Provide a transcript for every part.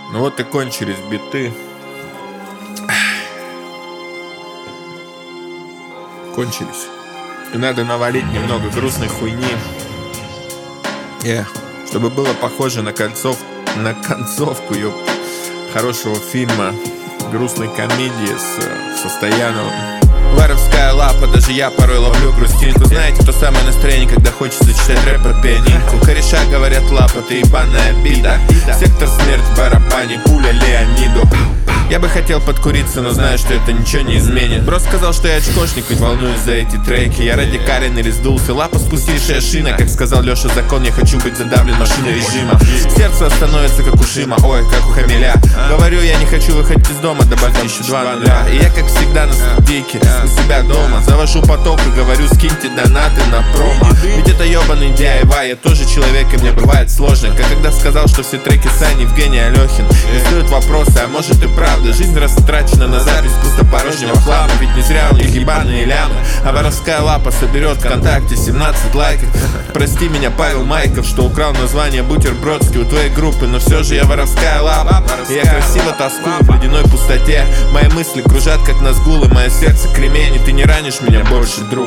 Ну вот и кончились биты. Кончились. И надо навалить немного грустной хуйни. Чтобы было похоже на концовку хорошего фильма, грустной комедии с Стояновым. Воровская лапа, даже я порой ловлю грустинку. Знаете, то самое настроение, когда хочется читать рэп под пианинку. Кореша говорят, лапа, ты ебаная обида. Сектор смерть в барабане, пуля Леониду. Я бы хотел подкуриться, но знаю, что это ничего не изменит. Брос сказал, что я очкошник, ведь волнуюсь за эти треки. Я радикален или сдулся, лапа спустившая шина. Как сказал Леша Закон, я хочу быть задавлен машиной режима. Сердце становится как у Шима, ой, как у Хамиля. Говорю, я не хочу выходить из дома, добавьте еще 2 нуля. И я как всегда на студийке, у себя дома. Завожу поток и говорю, скиньте донаты на промо. Ведь это ебаный DIY, я тоже человек, и мне бывает сложно. Как когда сказал, что все треки Сани, Евгений Алехин. И задают вопросы, а может и правда. Жизнь растрачена на запись пустопорожнего хлама. Ведь не зря у них ебаные лямы. А воровская лапа соберет ВКонтакте 17 лайков. Прости меня, Павел Майков, что украл название бутербродский у твоей группы. Но все же я воровская лапа. И я красиво тоскую в ледяной пустоте. Мои мысли кружат как назгулы, мое сердце кремень. И ты не ранишь меня больше, друг.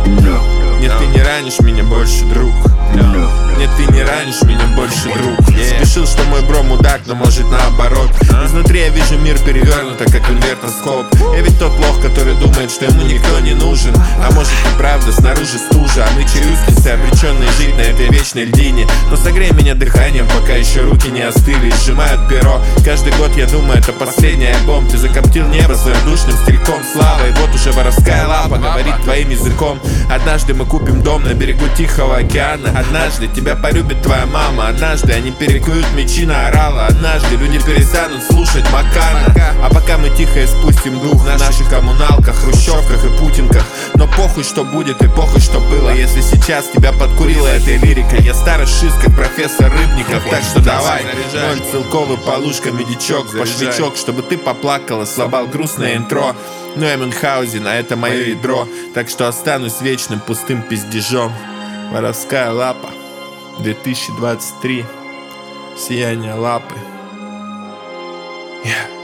Нет, ты не ранишь меня больше, друг. Нет, ты не ранишь меня больше, друг. Спешил, что мой бро мудак, но может наоборот. Изнутри я вижу мир перевернуто, как инвертоскоп. Я ведь тот лох, который думает, что ему никто не нужен. А может и правда, снаружи стужа. А мы челюскинцы, обреченные жить на этой вечной льдине. Но согрей меня дыханием, пока еще руки не остыли и сжимают перо. Каждый год я думаю, это последний альбом. Ты закоптил небо своим душным стильком славы. И вот уже воровская лапа говорит твоим языком. Однажды мы купим дом на берегу Тихого океана. Однажды тебя полюбит твоя мама. Однажды они перекуют мечи на орала. Однажды люди перестанут слушать Макана. А пока мы тихо испустим дух в наших коммуналках, хрущевках и путинках. Но похуй, что будет, и похуй, что было. Если сейчас тебя подкурила этой лирикой, я старый шиз, как профессор Рыбников. Так что давай, 0 целковый полушка, медичок, башнячок, чтобы ты поплакала, слабал грустное интро. Но я Мюнхгаузен, а это мое ядро. Так что останусь вечным пустым пиздежом. Воровская лапа, 2023. Сияние лапы. Yeah.